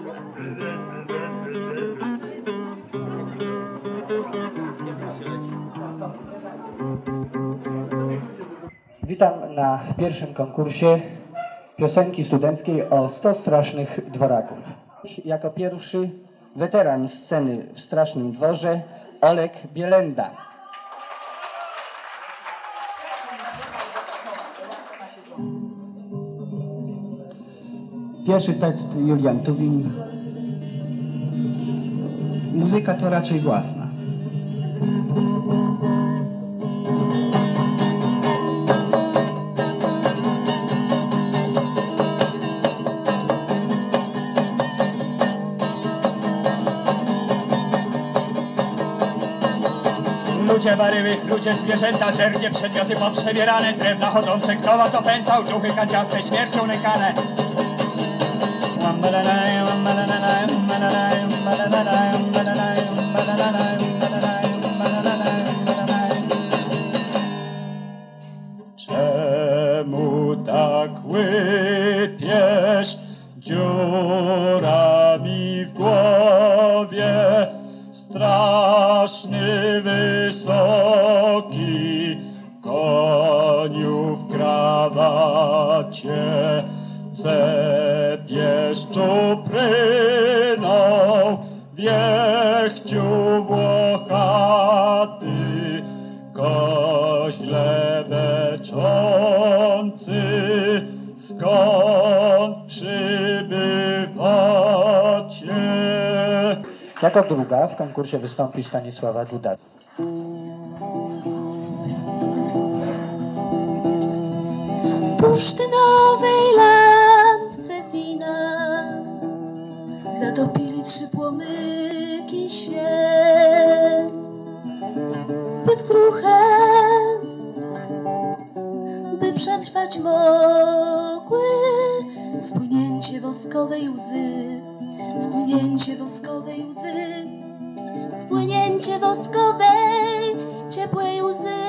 Witam na pierwszym konkursie piosenki studenckiej o 100 strasznych dworaków. Jako pierwszy weteran sceny w Strasznym Dworze Olek Bielenda. Pierwszy tekst Julian Tubin. Muzyka to raczej własna. Ludzie barywych, ludzie zwierzęta, żerdzie, przedmioty poprzebierane, drewna chodzące, kto was opętał, duchy kanciaste, śmiercią nękane. Czemu tak łypiesz dziurami w głowie? Straszny, wysoki, koniu w krawacie, cepiesz czupryną, wiechciu włochaty, koźle beczący, skąd przybywacie? Jako druga w konkursie wystąpi Stanisława Duda. W bursztynowej lampce wina zatopili 3 płomyki świec. Zbyt kruche, by przetrwać mogły spłynięcie woskowej łzy. Spłynięcie woskowej łzy, spłynięcie woskowej, ciepłej łzy.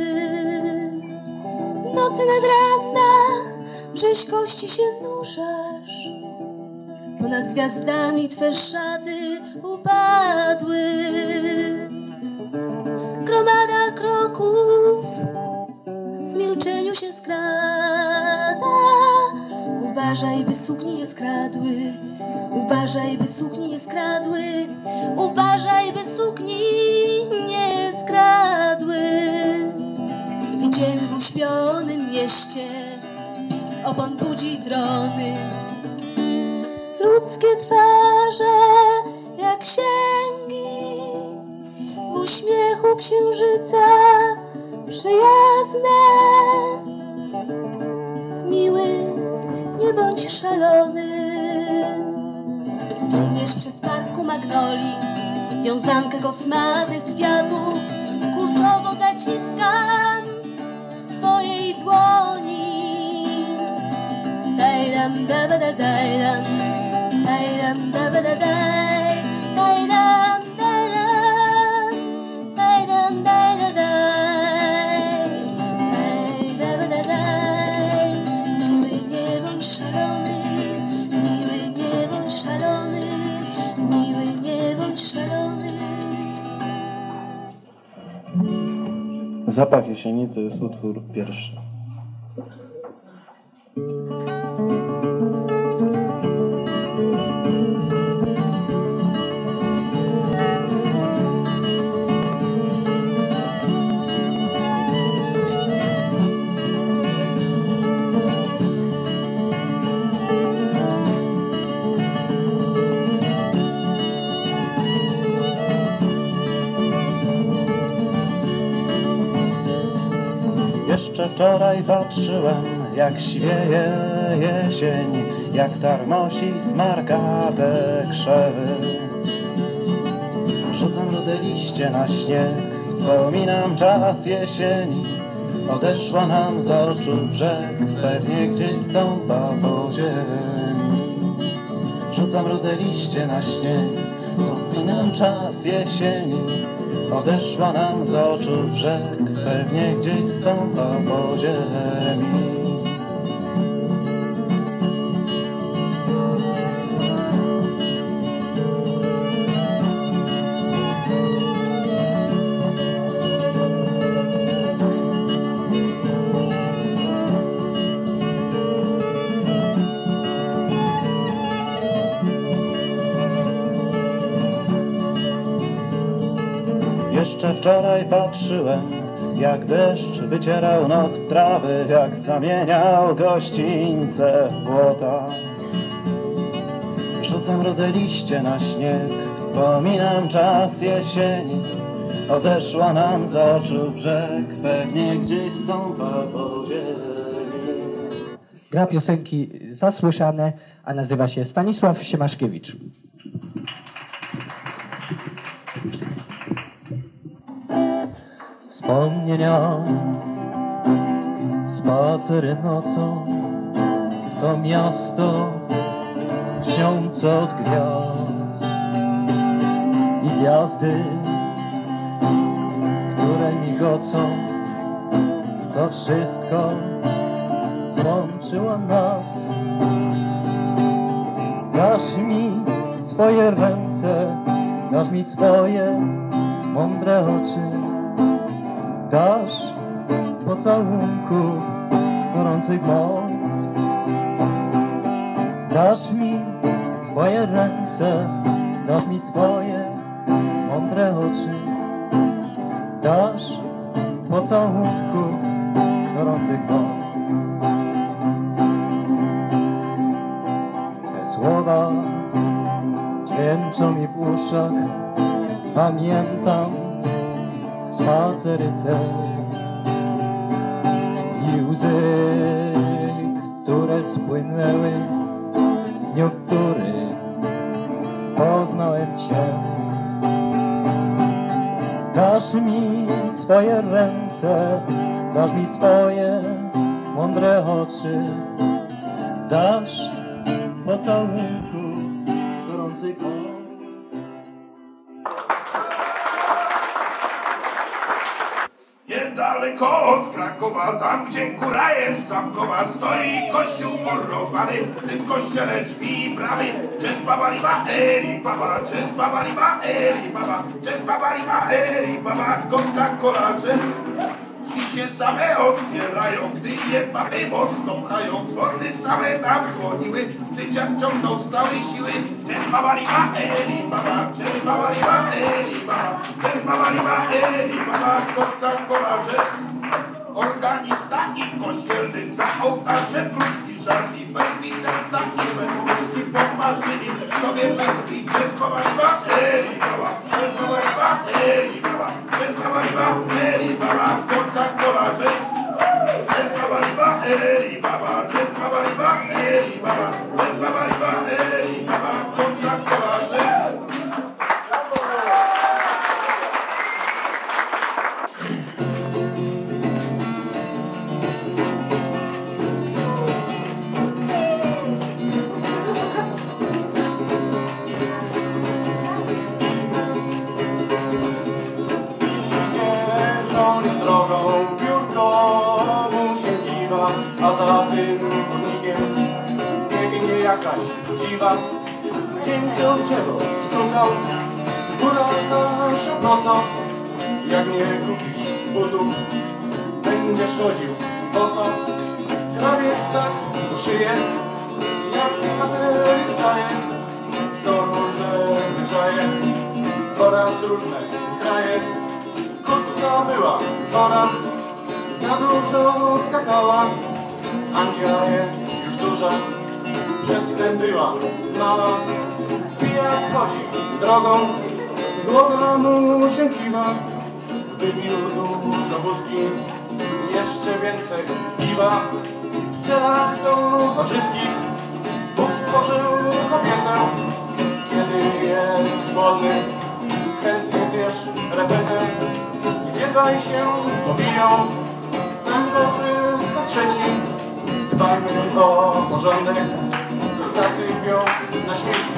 Nocy nad ranna, brzyźkości się nurzasz, ponad gwiazdami twe szaty upadły. Gromada kroków w milczeniu się skrada, uważaj, by suknie nie skradły. Uważaj, by sukni nie skradły, uważaj, by sukni nie skradły. Idziemy w uśpionym mieście, pisk opon budzi trony. Ludzkie twarze jak księgi, w uśmiechu księżyca przyjazne. Miły, nie bądź szalony. Biegniesz przez parku magnolii, wiązankę kosmatych kwiatów, kurczowo zaciskam w swojej dłoni. Dajdam, dabada, dajdam, dajdam, dabada, daj, dajdam, dajdam, dajdam, dajdam, daj, dabada, daj. Miły, nie bądź szalony, miły, nie bądź szalony, miły, nie bądź szalony. Zapach jesieni to jest utwór pierwszy. Jeszcze wczoraj patrzyłem, jak świeje jesień, jak tarmosi smarkate krzewy. Rzucam rude liście na śnieg, wspominam czas jesieni. Odeszła nam z oczu brzeg, pewnie gdzieś stąpa po ziemi. Rzucam rude liście na śnieg, wspominam czas jesieni. Odeszła nam z oczu brzeg, pewnie gdzieś stąpa po ziemi. Jeszcze wczoraj patrzyłem, jak deszcz wycierał nos w trawy, jak zamieniał gościńce w błota. Rzucam rude liście na śnieg, wspominam czas jesieni. Odeszła nam z oczu brzeg, pewnie gdzieś stąpa po ziemi. Gra piosenki zasłyszane, a nazywa się Stanisław Siemaszkiewicz. Wspomnienia, spacery nocą, to miasto śniące od gwiazd i gwiazdy, które migocą, to wszystko, co łączyło nas. Dasz mi swoje ręce, dasz mi swoje mądre oczy, dasz pocałunków gorących moc. Dasz mi swoje ręce, dasz mi swoje mądre oczy, dasz pocałunków gorących moc. Te słowa dźwięczą mi w uszach, pamiętam spacery te i łzy, które spłynęły w dniu, w który poznałem Cię. Dasz mi swoje ręce, dasz mi swoje mądre oczy, dasz pocałunku gorących moc. Niedaleko od Krakowa, tam gdzie góra jest zamkowa, stoi kościół murowany, w tym kościele drzwi i bramy. Cześć baba riba, baba, cześć baba riba, baba, cześć baba riba, baba, Coca-Cola, drzwi się same otwierają, gdy je baby mocno pchają. Dzwony same tam dzwoniły, gdy dziad ciągnął stałe siły. Cześć baba riba, baba, cześć baba riba, baba, cześć baba riba, baba, Coca-Cola, cześć. Organista i kościelny za ołtarzem ludzki żart i bez widelca i bez muszki pomarzyli sobie bliski. Cześć baba riba, baba, cześć baba riba, baba, cześć baba riba, baba, Coca-Cola, cześć. Cześć baba riba, baba, cześć baba riba, baba, cześć baba riba, baba, Coca-Cola, cześć. A za tym chodnikiem biegnie jakaś dziwa. Dzięcioł drzewo strugał, góra nasza nocą. Jak nie kupisz butów, będziesz chodził boso. Krawiec tak szyje, jak materii staje. Są różne zwyczaje, oraz różne kraje. Krótka była pora, za dużo skakała. Andzia jest już duża, przedtem była mała. Pijak chodzi drogą, głowa mu się kiwa. Wypił dużo wódki, jeszcze więcej piwa. W celach towarzyskich Bóg stworzył kobietę. Kiedy jest wolny, chętnie wiesz repetę. Gdzie daj się pobiją, tam trzeci. Dbajmy o porządek, zasypią na śmieci.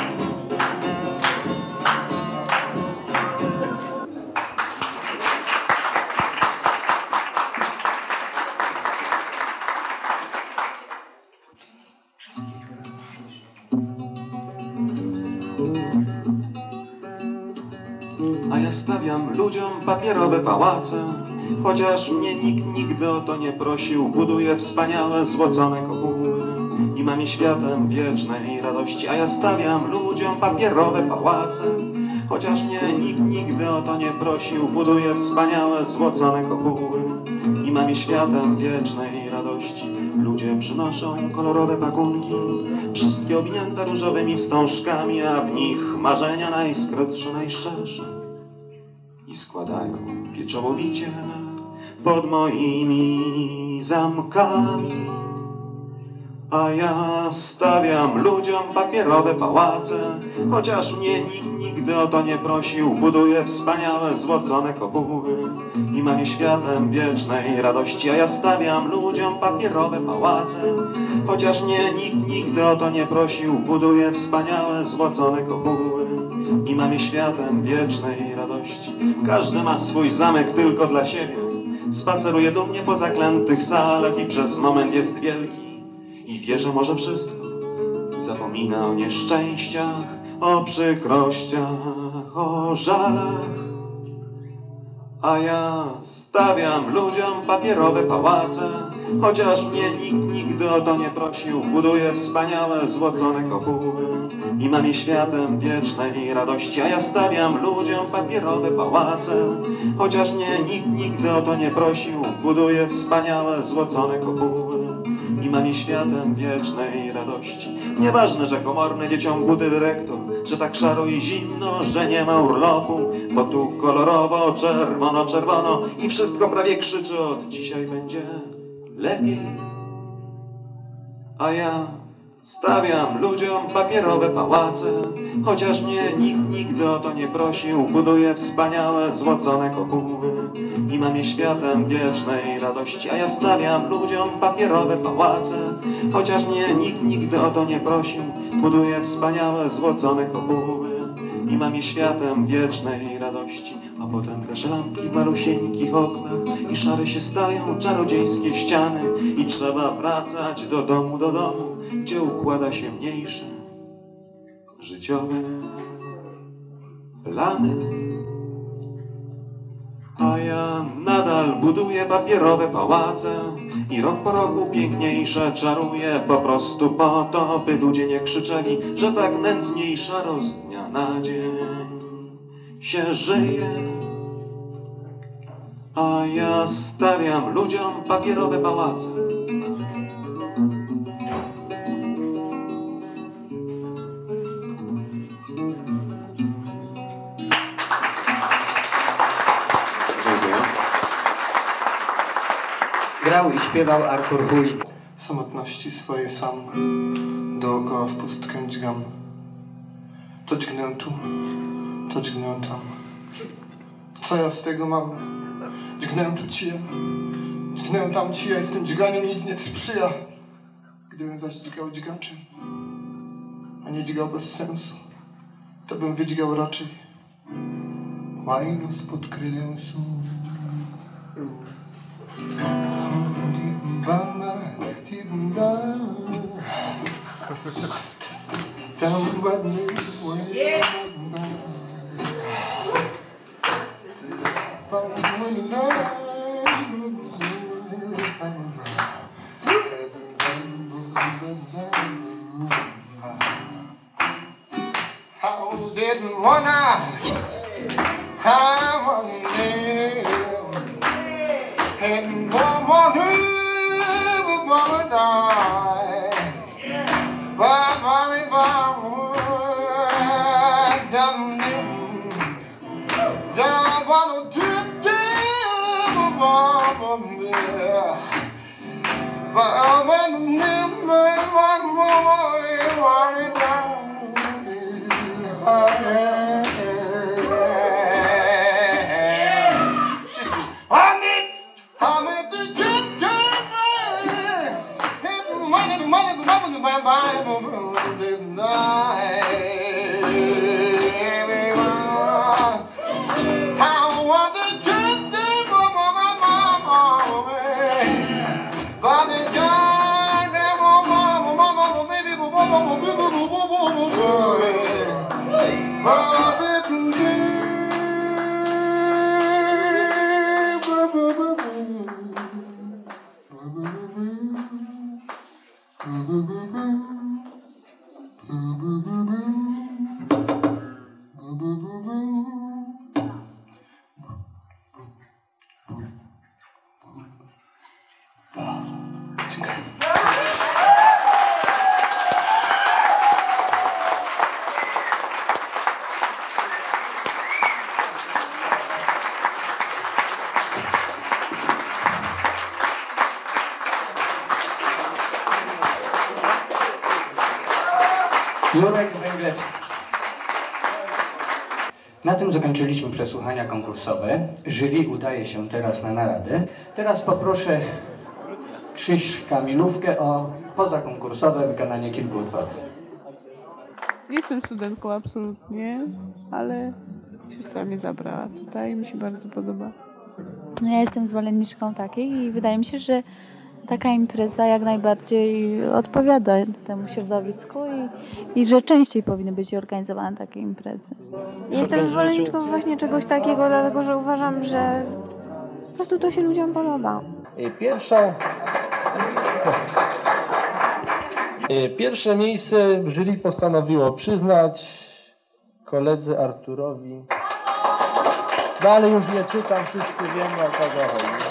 A ja stawiam ludziom papierowe pałace, chociaż mnie nikt nigdy o to nie prosił. Buduję wspaniałe, złocone kopuły i mam je światem wiecznej radości. A ja stawiam ludziom papierowe pałace, Chociaż mnie nikt nigdy o to nie prosił, buduję wspaniałe złocone kopuły i mam je światem wiecznej radości. Ludzie przynoszą kolorowe pakunki, wszystkie owinięte różowymi wstążkami, a w nich marzenia najskrótsze, najszczersze i składają pieczołowicie pod moimi zamkami. A ja stawiam ludziom papierowe pałace, chociaż mnie nikt nigdy o to nie prosił, buduję wspaniałe złocone kopuły i mam je światem wiecznej radości. A ja stawiam ludziom papierowe pałace, chociaż mnie nikt nigdy o to nie prosił, buduję wspaniałe złocone kopuły i mam je światem wiecznej radości. Każdy ma swój zamek tylko dla siebie, spaceruje dumnie po zaklętych salach i przez moment jest wielki i wie, że może wszystko. Zapomina o nieszczęściach, o przykrościach, o żalach. A ja stawiam ludziom papierowe pałace, chociaż mnie nikt nigdy o to nie prosił, buduję wspaniałe złocone kopuły i mam je światem wiecznej radości. A ja stawiam ludziom papierowe pałace, chociaż mnie nikt nigdy o to nie prosił, buduję wspaniałe złocone kopuły i mam je światem wiecznej radości. Nieważne, że komorny dzieciom buty dyrektor, że tak szaro i zimno, że nie ma urlopu, bo tu kolorowo, czerwono, czerwono i wszystko prawie krzyczy: od dzisiaj będzie lepiej. A ja stawiam ludziom papierowe pałace, chociaż mnie nikt nigdy o to nie prosił, buduję wspaniałe złocone kopuły i mam je światem wiecznej radości. A ja stawiam ludziom papierowe pałace, chociaż mnie nikt nigdy o to nie prosił, buduję wspaniałe złocone kopuły i mam je światem wiecznej radości. A potem gaszę lampki w malusieńkich oknach i szare się stają czarodziejskie ściany i trzeba wracać do domu, gdzie układa się mniejsze życiowe plany. A ja nadal buduję papierowe pałace i rok po roku piękniejsze czaruję, po prostu po to, by ludzie nie krzyczeli, że tak nędznie i szaro z dnia na dzień się żyje. A ja stawiam ludziom papierowe pałace. Dziękuję. Grał i śpiewał Artur Chuj. Samotności swojej sam dookoła w pustkę dźgam. To dźgnę tu, to dźgnę tam. Co ja z tego mam? Dźgnę tu cija, dźgnę tam cija i w tym dźganiu mi nikt nie sprzyja. Gdybym zaś dźgał dźgaczem, a nie dźgał bez sensu, to bym wydźgał raczej łajno spod kredensu. Jurek Węglewski. Na tym zakończyliśmy przesłuchania konkursowe. Jury udaje się teraz na naradę. Teraz poproszę Krzyśka Milówkę o pozakonkursowe wykonanie kilku utworów. Jestem studentką absolutnie, ale siostra mnie zabrała tutaj i mi się bardzo podoba. Ja jestem zwolenniczką takiej i wydaje mi się, że taka impreza jak najbardziej odpowiada temu środowisku i że częściej powinny być organizowane takie imprezy. Jestem zwolenniczką właśnie czegoś takiego, dlatego że uważam, że po prostu to się ludziom podoba. Pierwsze miejsce w jury postanowiło przyznać koledze Arturowi. Dalej już nie czytam, wszyscy wiemy, o kogo chodzi.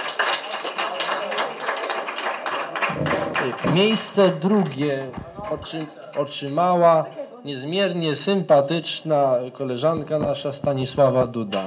Miejsce drugie otrzymała niezmiernie sympatyczna koleżanka nasza Stanisława Duda.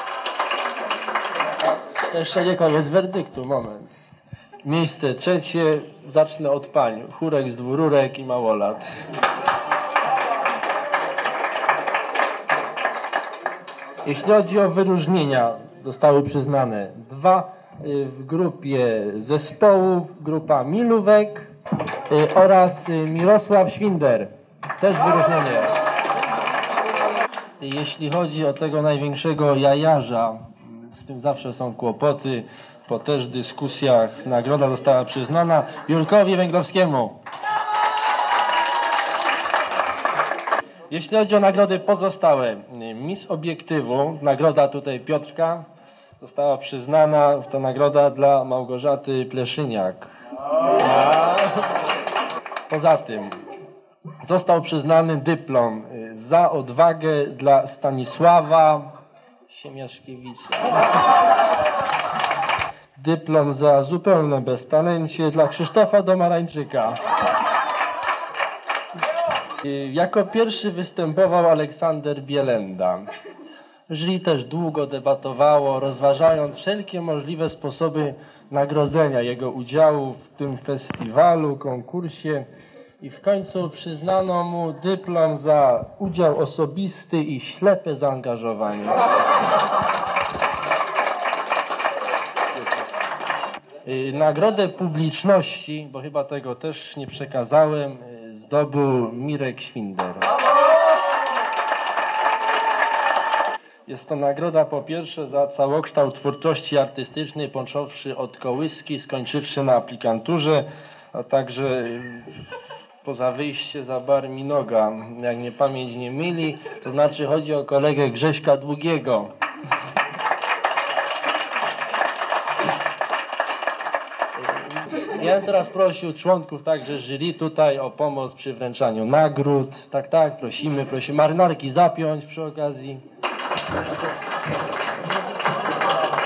Jeszcze nie koniec werdyktu, moment. Miejsce trzecie, zacznę od pań. Chórek z Dwururek i Małolat. Jeśli chodzi o wyróżnienia, zostały przyznane 2 w grupie zespołów, grupa Milówek oraz Mirosław Świnder, też wyróżnienie. Jeśli chodzi o tego największego jajarza, z tym zawsze są kłopoty, po też dyskusjach nagroda została przyznana Jurkowi Węglowskiemu. Jeśli chodzi o nagrody pozostałe, Miss Obiektywu, nagroda tutaj Piotrka, została przyznana, to nagroda dla Małgorzaty Pleszyniak. Poza tym został przyznany dyplom za odwagę dla Stanisława Siemiaszkiewicza. Dyplom za zupełne beztalencie dla Krzysztofa Domarańczyka. Jako pierwszy występował Aleksander Bielenda. Jury też długo debatowało, rozważając wszelkie możliwe sposoby nagrodzenia jego udziału w tym festiwalu, konkursie i w końcu przyznano mu dyplom za udział osobisty i ślepe zaangażowanie. Nagrodę publiczności, bo chyba tego też nie przekazałem, zdobył Mirek Świnder. Jest to nagroda po pierwsze za całokształt twórczości artystycznej, począwszy od kołyski, skończywszy na aplikanturze, a także poza wyjście za bar Minoga, jak mnie pamięć nie myli, to znaczy chodzi o kolegę Grześka Długiego. Ja bym teraz prosił członków także jury tutaj o pomoc przy wręczaniu nagród. Tak, prosimy marynarki zapiąć przy okazji.